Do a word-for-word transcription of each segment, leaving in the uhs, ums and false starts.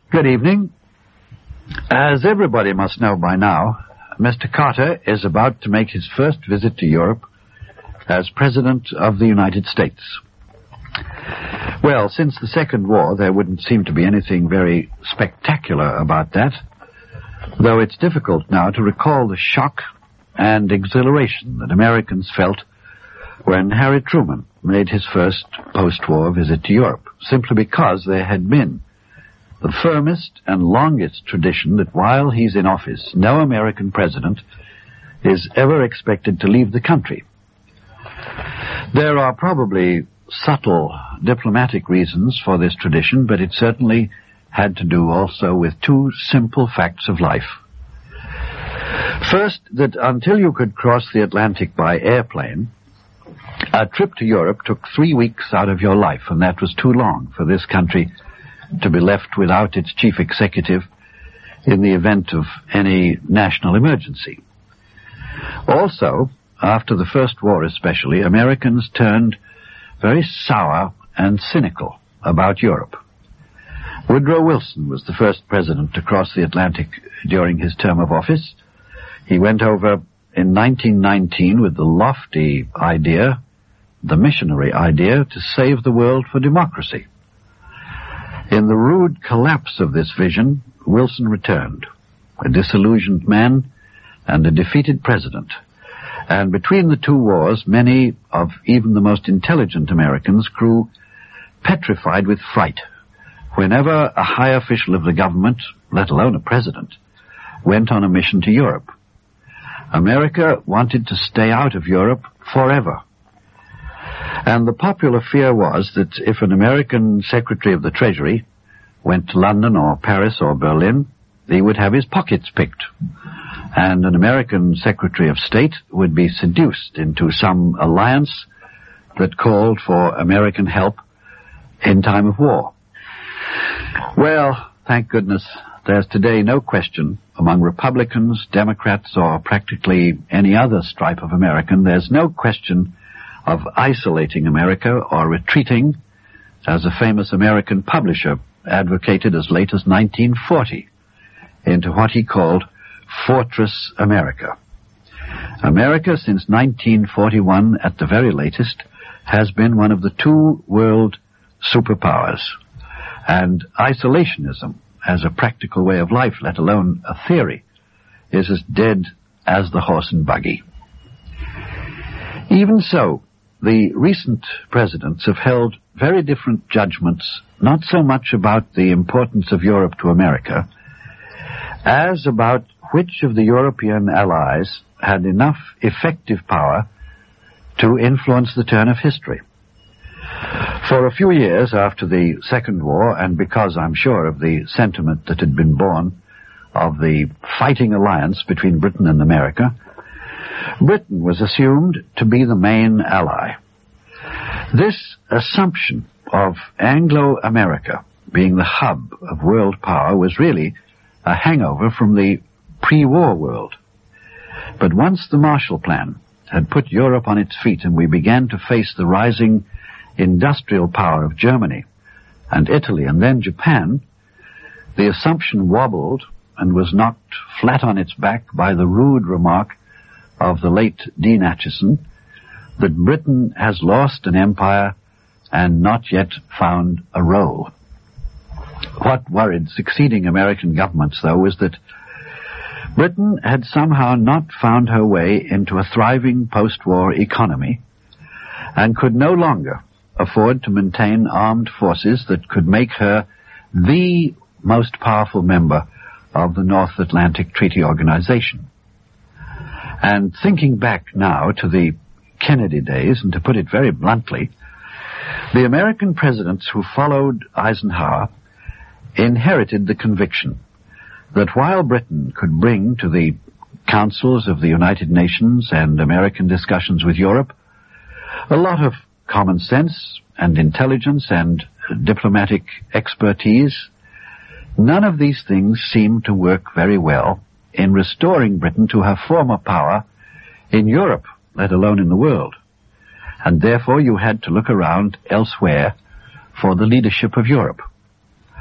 Good evening. As everybody must know by now, Mister Carter is about to make his first visit to Europe as President of the United States. Well, since the Second War, there wouldn't seem to be anything very spectacular about that, though it's difficult now to recall the shock and exhilaration that Americans felt when Harry Truman made his first post-war visit to Europe, simply because there had been the firmest and longest tradition that while he's in office, no American president is ever expected to leave the country. There are probably subtle diplomatic reasons for this tradition, but it certainly had to do also with two simple facts of life. First, that until you could cross the Atlantic by airplane, a trip to Europe took three weeks out of your life, and that was too long for this country to be left without its chief executive in the event of any national emergency. Also, after the First War especially, Americans turned very sour and cynical about Europe. Woodrow Wilson was the first president to cross the Atlantic during his term of office. He went over in nineteen nineteen with the lofty idea, the missionary idea, to save the world for democracy. In the rude collapse of this vision, Wilson returned, a disillusioned man and a defeated president. And between the two wars, many of even the most intelligent Americans grew petrified with fright whenever a high official of the government, let alone a president, went on a mission to Europe. America wanted to stay out of Europe forever. And the popular fear was that if an American Secretary of the Treasury went to London or Paris or Berlin, he would have his pockets picked, and an American Secretary of State would be seduced into some alliance that called for American help in time of war. Well, thank goodness, there's today no question among Republicans, Democrats, or practically any other stripe of American, there's no question of isolating America or retreating, as a famous American publisher advocated as late as nineteen forty, into what he called Fortress America. America, since nineteen forty-one at the very latest, has been one of the two world superpowers, and isolationism as a practical way of life, let alone a theory, is as dead as the horse and buggy. Even so, the recent presidents have held very different judgments, not so much about the importance of Europe to America, as about which of the European allies had enough effective power to influence the turn of history. For a few years after the Second War, and because I'm sure of the sentiment that had been born of the fighting alliance between Britain and America, Britain was assumed to be the main ally. This assumption of Anglo-America being the hub of world power was really a hangover from the pre-war world. But once the Marshall Plan had put Europe on its feet and we began to face the rising industrial power of Germany and Italy and then Japan, the assumption wobbled and was knocked flat on its back by the rude remark of the late Dean Acheson that Britain has lost an empire and not yet found a role. What worried succeeding American governments, though, was that Britain had somehow not found her way into a thriving post-war economy and could no longer afford to maintain armed forces that could make her the most powerful member of the North Atlantic Treaty Organization. And thinking back now to the Kennedy days, and to put it very bluntly, the American presidents who followed Eisenhower inherited the conviction that while Britain could bring to the councils of the United Nations and American discussions with Europe a lot of common sense and intelligence and diplomatic expertise, none of these things seemed to work very well in restoring Britain to her former power in Europe, let alone in the world. And therefore you had to look around elsewhere for the leadership of Europe.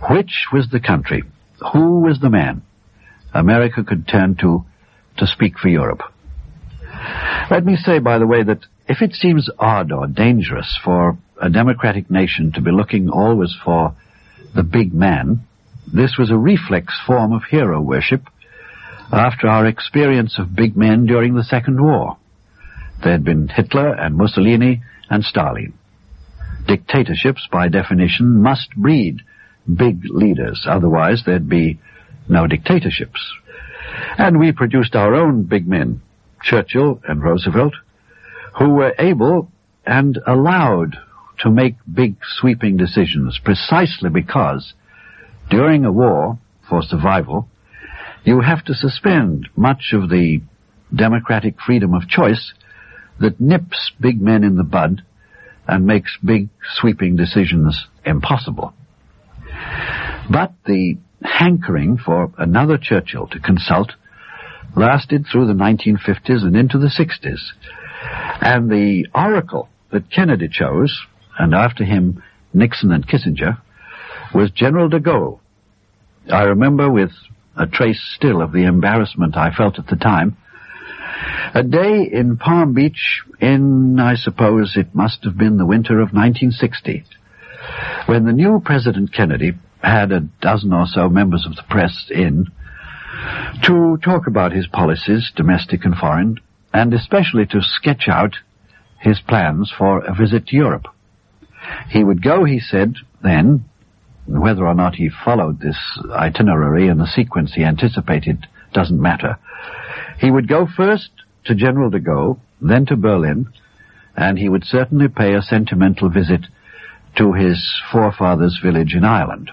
Which was the country, who was the man America could turn to to speak for Europe? Let me say, by the way, that if it seems odd or dangerous for a democratic nation to be looking always for the big man, this was a reflex form of hero worship after our experience of big men during the Second War. There had been Hitler and Mussolini and Stalin. Dictatorships, by definition, must breed big leaders, otherwise there'd be no dictatorships. And we produced our own big men, Churchill and Roosevelt, who were able and allowed to make big sweeping decisions precisely because during a war, for survival, you have to suspend much of the democratic freedom of choice that nips big men in the bud and makes big sweeping decisions impossible. But the hankering for another Churchill to consult lasted through the nineteen fifties and into the sixties. And the oracle that Kennedy chose, and after him Nixon and Kissinger, was General de Gaulle. I remember with a trace still of the embarrassment I felt at the time, a day in Palm Beach in, I suppose it must have been the winter of nineteen sixty, when the new President Kennedy had a dozen or so members of the press in to talk about his policies, domestic and foreign, and especially to sketch out his plans for a visit to Europe. He would go, he said, then, whether or not he followed this itinerary in the sequence he anticipated doesn't matter. He would go first to General de Gaulle, then to Berlin, and he would certainly pay a sentimental visit to his forefathers' village in Ireland.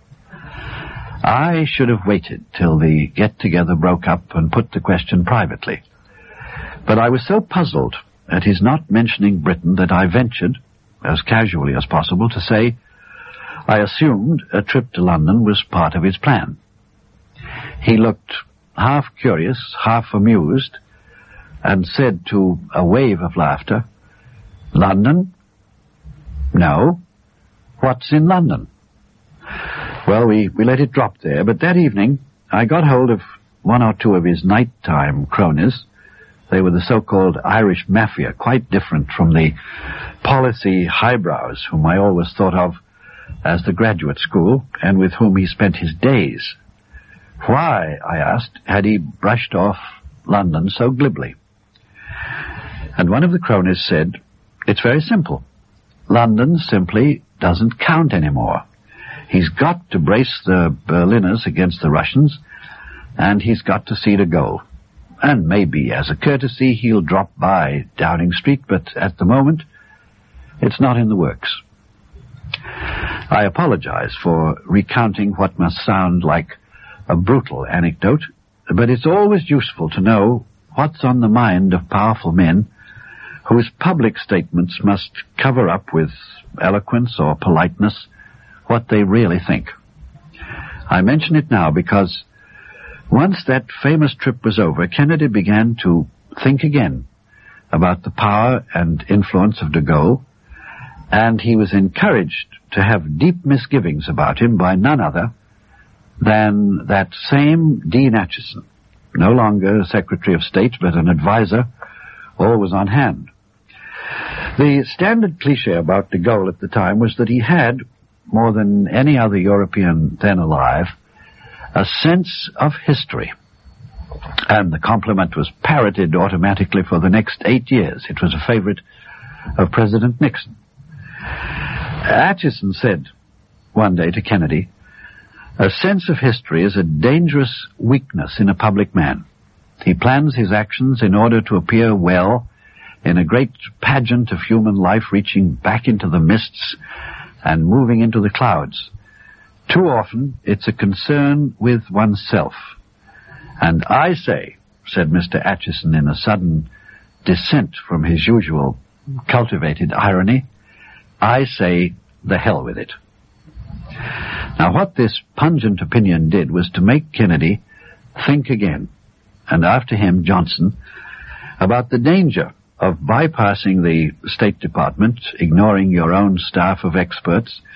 I should have waited till the get-together broke up and put the question privately. But I was so puzzled at his not mentioning Britain that I ventured, as casually as possible, to say I assumed a trip to London was part of his plan. He looked half curious, half amused, and said to a wave of laughter, "London? No. What's in London?" Well, we, we let it drop there, but that evening I got hold of one or two of his nighttime cronies. They were the so-called Irish Mafia, quite different from the policy highbrows whom I always thought of as the graduate school, and with whom he spent his days. Why, I asked, had he brushed off London so glibly? And one of the cronies said, "It's very simple. London simply doesn't count anymore. He's got to brace the Berliners against the Russians, and he's got to see de Gaulle. And maybe, as a courtesy, he'll drop by Downing Street, but at the moment, it's not in the works." I apologize for recounting what must sound like a brutal anecdote, but it's always useful to know what's on the mind of powerful men whose public statements must cover up with eloquence or politeness what they really think. I mention it now because once that famous trip was over, Kennedy began to think again about the power and influence of de Gaulle, and he was encouraged to have deep misgivings about him by none other than that same Dean Acheson, no longer Secretary of State, but an advisor, always on hand. The standard cliché about de Gaulle at the time was that he had, more than any other European then alive, a sense of history. And the compliment was parroted automatically for the next eight years. It was a favorite of President Nixon. Acheson said one day to Kennedy, "A sense of history is a dangerous weakness in a public man. He plans his actions in order to appear well in a great pageant of human life reaching back into the mists and moving into the clouds. Too often it's a concern with oneself. And I say," said Mister Acheson in a sudden descent from his usual cultivated irony, "I say, the hell with it." Now, what this pungent opinion did was to make Kennedy think again, and after him Johnson, about the danger of bypassing the State Department, ignoring your own staff of experts,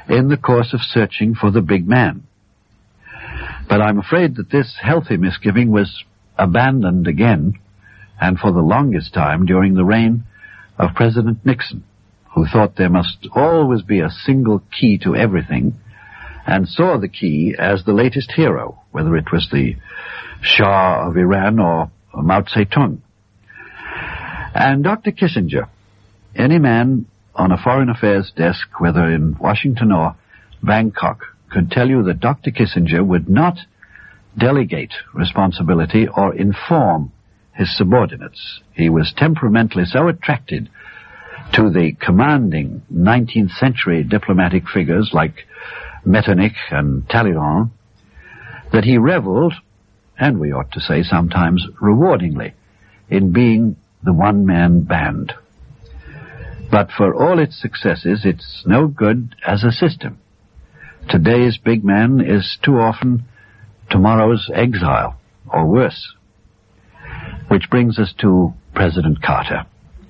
in the course of searching for the big man. But I'm afraid that this healthy misgiving was abandoned again, and for the longest time during the reign of President Nixon, who thought there must always be a single key to everything, and saw the key as the latest hero, whether it was the Shah of Iran or Mao Zedong. And Doctor Kissinger, any man on a foreign affairs desk, whether in Washington or Bangkok, could tell you that Doctor Kissinger would not delegate responsibility or inform his subordinates. He was temperamentally so attracted to the commanding nineteenth century diplomatic figures like Metternich and Talleyrand that he reveled, and we ought to say sometimes rewardingly, in being the one-man band. But for all its successes, it's no good as a system. Today's big man is too often tomorrow's exile, or worse. Which brings us to President Carter.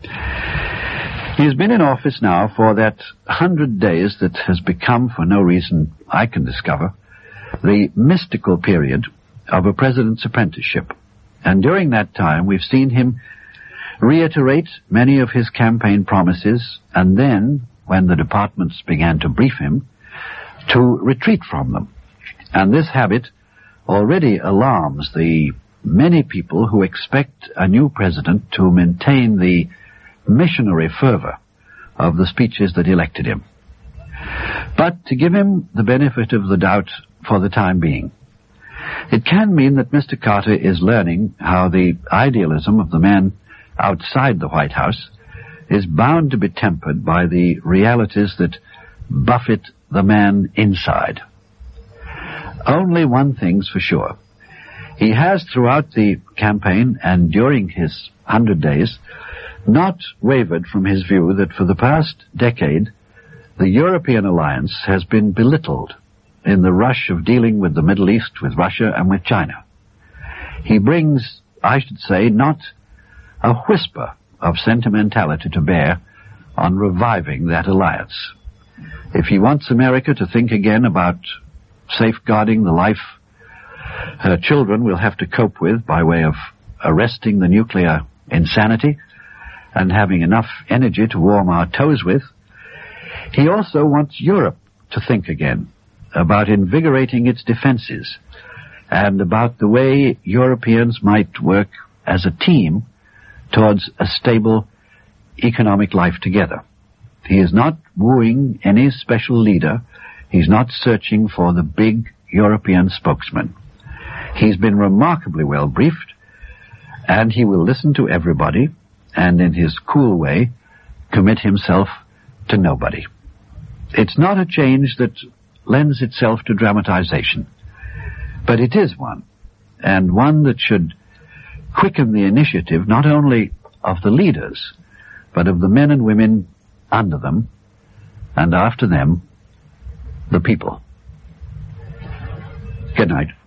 He's been in office now for that hundred days that has become, for no reason I can discover, the mystical period of a president's apprenticeship. And during that time, we've seen him reiterate many of his campaign promises, and then, when the departments began to brief him, to retreat from them. And this habit already alarms the many people who expect a new president to maintain the missionary fervor of the speeches that elected him. But to give him the benefit of the doubt for the time being, it can mean that Mister Carter is learning how the idealism of the man outside the White House is bound to be tempered by the realities that buffet the man inside. Only one thing's for sure. He has, throughout the campaign and during his hundred days, not wavered from his view that for the past decade, the European alliance has been belittled in the rush of dealing with the Middle East, with Russia, and with China. He brings, I should say, not a whisper of sentimentality to bear on reviving that alliance. If he wants America to think again about safeguarding the life her children will have to cope with by way of arresting the nuclear insanity and having enough energy to warm our toes with, he also wants Europe to think again about invigorating its defenses and about the way Europeans might work as a team towards a stable economic life together. He is not wooing any special leader. He's not searching for the big European spokesman. He's been remarkably well briefed, and he will listen to everybody and in his cool way commit himself to nobody. It's not a change that lends itself to dramatization, but it is one, and one that should quicken the initiative not only of the leaders, but of the men and women under them, and after them, the people. Good night.